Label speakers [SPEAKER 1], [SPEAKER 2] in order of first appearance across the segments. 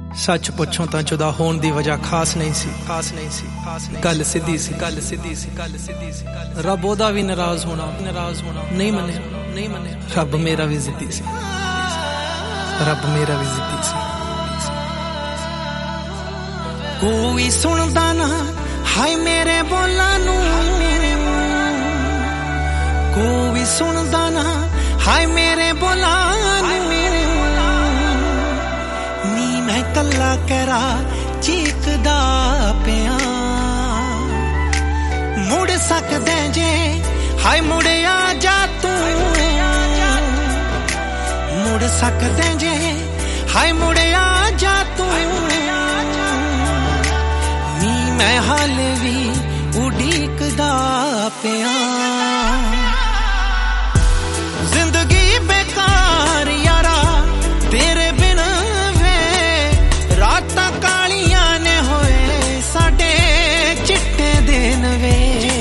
[SPEAKER 1] सच पुछो तां जुदा होण दी वजह खास नहीं सी गल सिद्धी सी रब ओदा भी नाराज होना नहीं मने रब मेरा भी जिद्दी सी
[SPEAKER 2] कोई सुनदा ना हाय मेरे बोलां नू कोई सुनदा ना हाय मेरे बोलां नी मैं कल्ला करा चीकदा पिया मुड़ सकदे जे हाय मुड़ आ जा तू मुड़ सकदे जे हाय मुड़ आ जा तू नी मैं हाल भी उड़ीकदा पिया जिंदगी बेकार यारा तेरे बिन वे रातां कालियां ने होए साडे चिट्टे दिन वे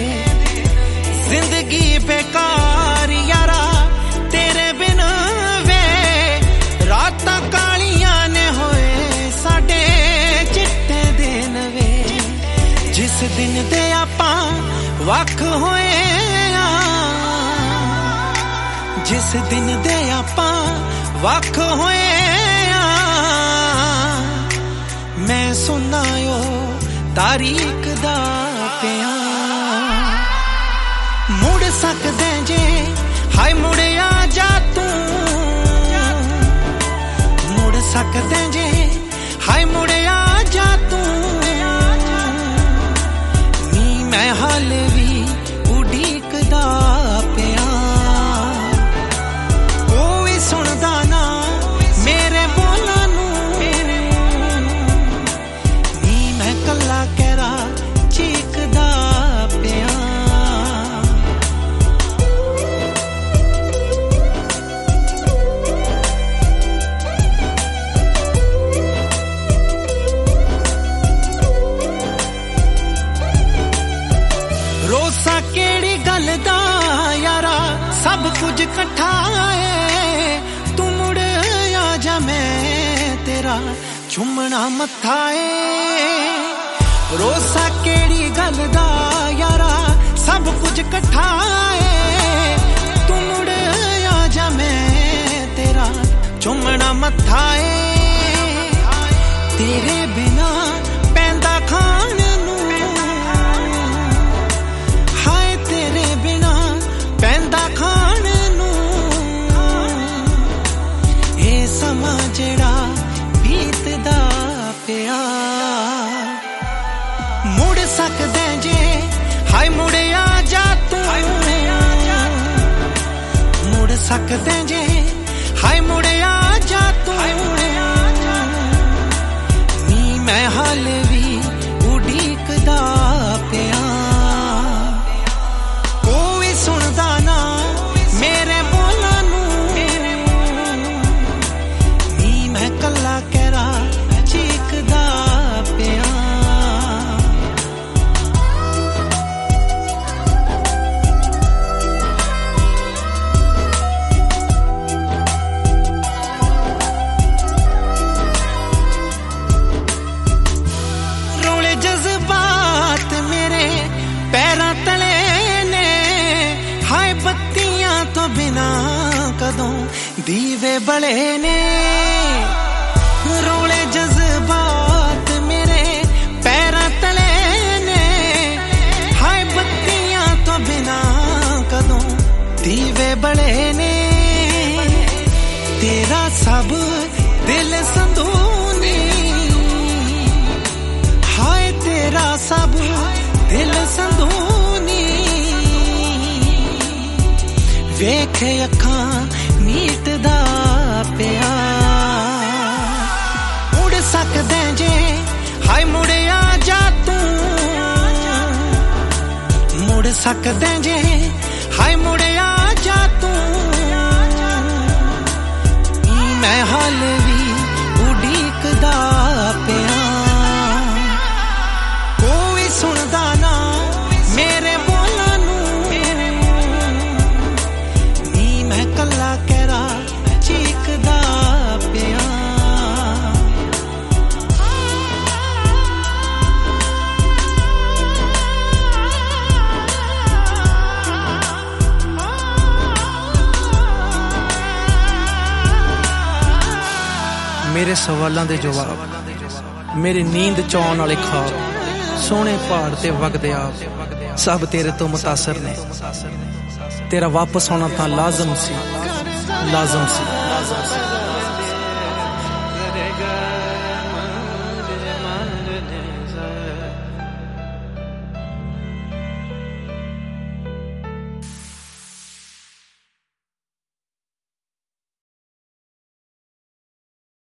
[SPEAKER 2] जिंदगी बेकार यारा तेरे बिन वे रातां कालियां ने होए साडे चिट्टे दिन वे जिस दिन दे आपां वख होए जिस दिन दे आपां वख होए मैं सुनायो तारीख दा पिया मुड़ सकदे जे हाय मुड़ आ जा तू मुड़ सकदे जे हाय मुड़ आ जा तू नी मैं हाल भी उड़ीकदा पिया सुनदा ना मेरे बोलां नू नी मैं कल्ला कहरा चीकदा पिया रोसा केड़ी गल दा यारा सब कुछ इकट्ठा है मैं तेरा चुमना मत्था है रोसा केड़ी गल दा यारा सब कुछ इकट्ठा है तू मुड़ आ जा मैं तेरा चुमना मत्था है तेरे बिना पैंदा खान नू हाय तेरे बिना पैंदा खान समा जेड़ा बीतदा पिया मुड़ सकदे जे हाय मुड़ आ जा तू मुड़ सकदे जे हाय मुड़ आ जा तू नी मैं हाल भी उड़ीकदा पिया कोई सुनदा ना मेरे बोलां नू कल्ला कहरा चीकदा पिया रोले जज्बात मेरे पैरां तले ने हाय बत्तियां तो बिना कदों दीवे बले ने रोले जज्बात मेरे पैरां तले ने हाय बत्तियां तो बिना कदों दीवे बले ने तेरा सब दिल संदूनी हाय तेरा सब दिल संदूनी वेखे अखां मीटदा पिया सकदे जे हाय मुड़ आ जा तू मुड़ सकदे जे हाय मुड़ आ जा तू मैं हाल भी उड़ीकदा पिया कोई सुनदा ना मेरे बोलां नू नी मैं कल्ला कहरा चीकदा पिया
[SPEAKER 1] मेरे सवालों के जवाब, मेरी नींद चौन वाले ख्वाब, सोने पहाड़ ते वगदे आप सब तेरे तो मुतासर ने। तेरा वापस आना तां लाजम सी, लाजम सी।